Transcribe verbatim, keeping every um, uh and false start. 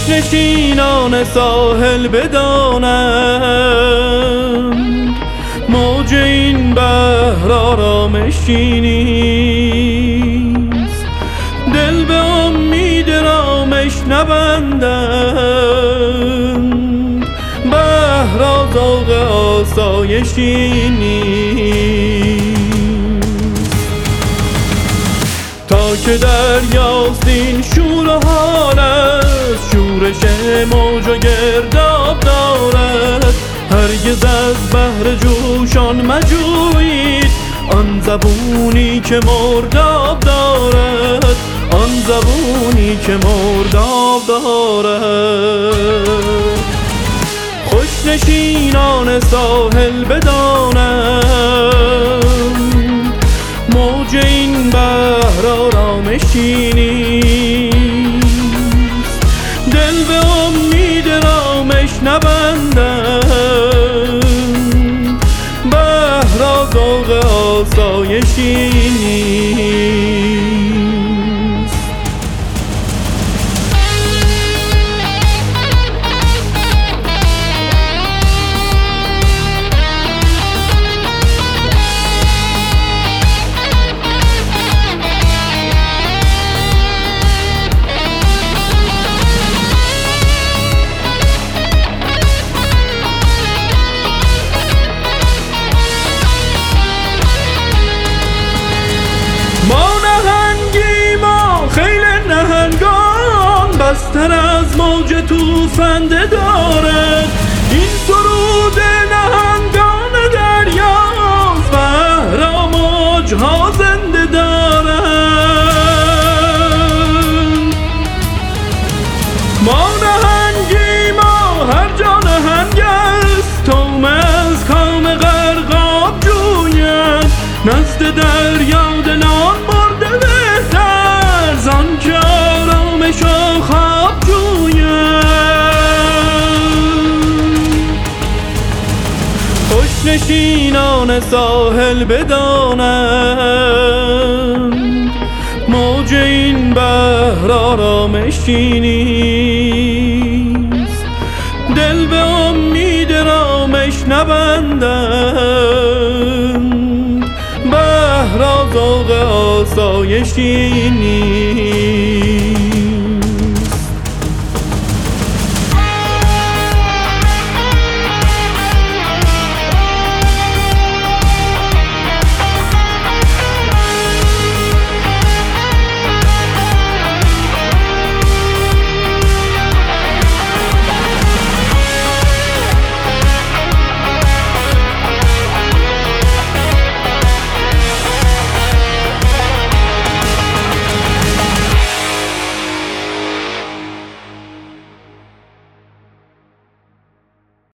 نشینان ساحل بدانند موج این بحر آرامشی نیست، دل به امید رامش نبندند، بحر ذوق آسایشی نیست. تا که دریاست این شور و حالت، شورش موج و گرداب دارد، هرگز از بحر جوشان مجویید آن زبونی که مرداب دارد، آن زبونی که مرداب دارد. خوش نشینان ساحل بدانند موج این بحر آرامشی نیست، دل به امید رامش نبندند، بحر ذوق آسایشی نیست. ما نهنگیم و خیل نهنگان، بستر از موج توفنده دارد. این سرود نهنگان دریاست، بحر و موجها زنده دارند. ما نهنگیم و هر جا نهنگ است، توم از کام غرقاب جوید، نزد دریا دلان برده بهتر، زان که آرامش و خواب جوید. خوش نشینان ساحل بدانند موج این بحر آرامشی نیست، دل به امید رامش نبندند، بحر ذوق آسایشی نیست.